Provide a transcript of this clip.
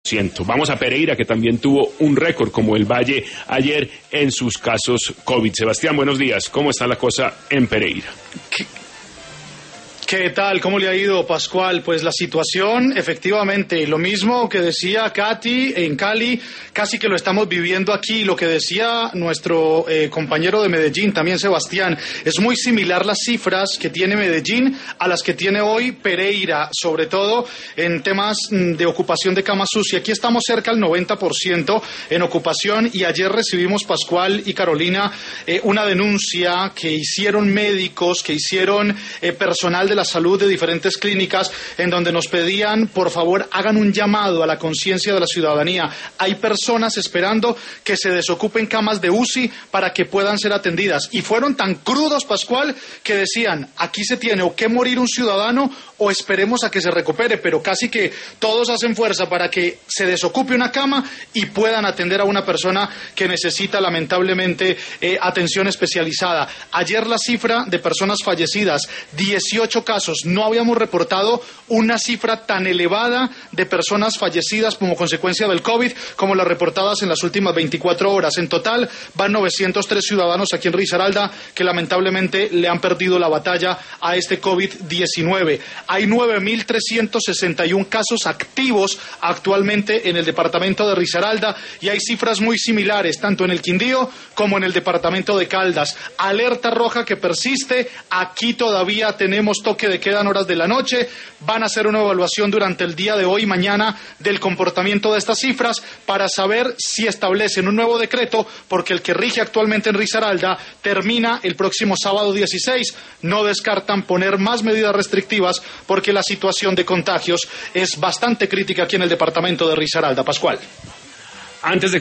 Vamos a Pereira, que también tuvo un récord como el Valle ayer en sus casos COVID. Sebastián, buenos días. ¿Cómo está la cosa en Pereira? ¿Qué tal? ¿Cómo le ha ido, Pascual? Pues la situación, efectivamente, lo mismo que decía Katy en Cali, casi que lo estamos viviendo aquí. Lo que decía nuestro compañero de Medellín, también Sebastián, es muy similar las cifras que tiene Medellín a las que tiene hoy Pereira, sobre todo en temas de ocupación de camas UCI. Aquí estamos cerca del 90% en ocupación y ayer recibimos, Pascual y Carolina, una denuncia que hicieron médicos, que hicieron personal de la salud de diferentes clínicas, en donde nos pedían, por favor, hagan un llamado a la conciencia de la ciudadanía. Hay personas esperando que se desocupen camas de UCI para que puedan ser atendidas. Y fueron tan crudos, Pascual, que decían, aquí se tiene o que morir un ciudadano o esperemos a que se recupere, pero casi que todos hacen fuerza para que se desocupe una cama y puedan atender a una persona que necesita lamentablemente atención especializada. Ayer la cifra de personas fallecidas, 18 casos. No habíamos reportado una cifra tan elevada de personas fallecidas como consecuencia del COVID como las reportadas en las últimas 24 horas. En total van 903 ciudadanos aquí en Risaralda que lamentablemente le han perdido la batalla a este COVID-19. Hay 9.361 casos activos actualmente en el departamento de Risaralda y hay cifras muy similares tanto en el Quindío como en el departamento de Caldas. Alerta roja que persiste. Aquí todavía tenemos toque de queda en horas de la noche. Van a hacer una evaluación durante el día de hoy y mañana del comportamiento de estas cifras para saber si establecen un nuevo decreto, porque el que rige actualmente en Risaralda termina el próximo sábado 16. No descartan poner más medidas restrictivas porque la situación de contagios es bastante crítica aquí en el departamento de Risaralda. Pascual. Antes de